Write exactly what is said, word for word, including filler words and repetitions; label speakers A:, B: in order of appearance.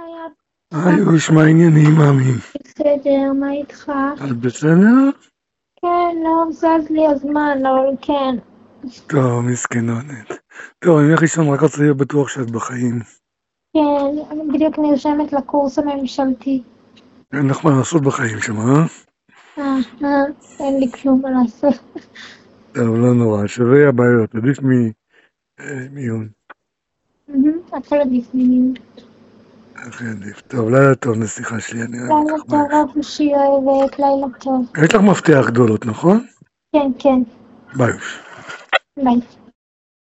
A: היוש, מה העניינים, מאמין?
B: בסדר, מה איתך?
A: את בסדר?
B: כן, לא זז לי הזמן, אבל כן.
A: טוב, מסכנונת. טוב, אני הולך לישון, רק רוצה להיות בטוח שאת בחיים.
B: כן, אני בדיוק נרשמת לקורס הממשלתי.
A: אין לך מה לעשות בחיים שם, אה?
B: אה, אה, אין לי כלום מה לעשות.
A: טוב, לא נורא, שווה הבעיות, עדיף ממיון.
B: הכל עדיף מילים.
A: הכי עדיף. טוב, לילה טוב, נסיכה שלי, אני אוהב
B: לילה
A: אותך,
B: טוב,
A: ביי.
B: אבושי אוהבת, לילה טוב.
A: יש לך מפתח גדולות, נכון?
B: כן, כן,
A: ביי.
B: ביי.